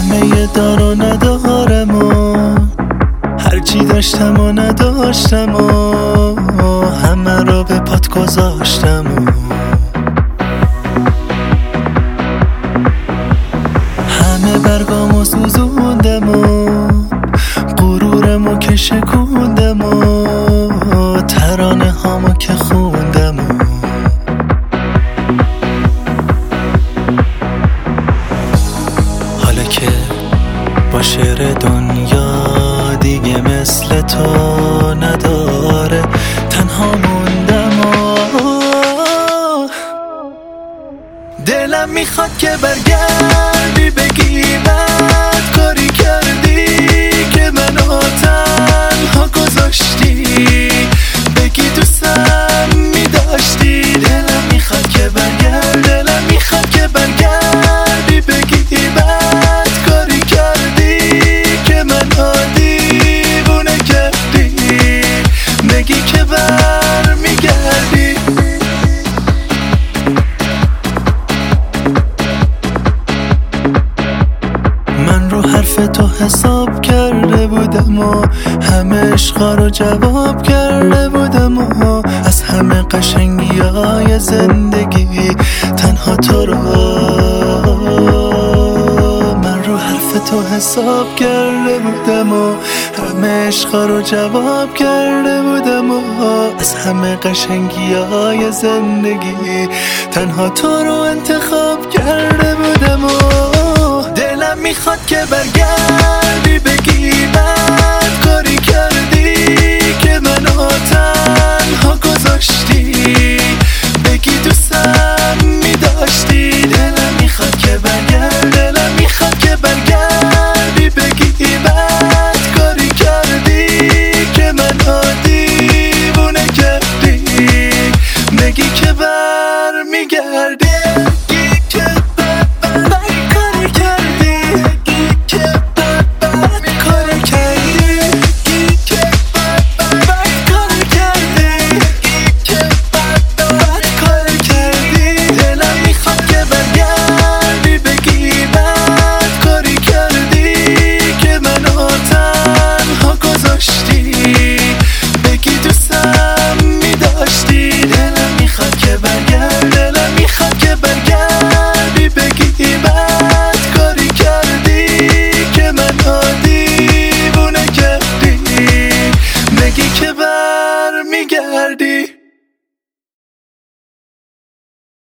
همه دار و ندارم و هرچی داشتم و نداشتم و همه رو به پات گذاشتم و همه برگامو سوزوندم و غرورمو که شکوندم و ترانه هامو که خوندم و حالا که با شعر دنیا دیگه مثل تو نداره، تنها موندم و دلم میخواد که برگردی بگی بد کاری کردی که منو تنها گذاشتی، بگی دوستم میداشتی. دلم میخواد که برگرد، دلم میخواد که برگردی بگی بد کاری کردی که منو دیوونه کردی، بگی که برمیگردی. من رو حرف تو حساب کرده بودم و همه عشقا رو جواب کرده بودم و از همه قشنگی های زندگی تنها تو رو من رو حرف تو حساب کرده بودم و همه عشقا رو جواب کرده بودم و از همه قشنگی های زندگی تنها تو رو انتخاب کرده بودم و دلم میخواد که برگرد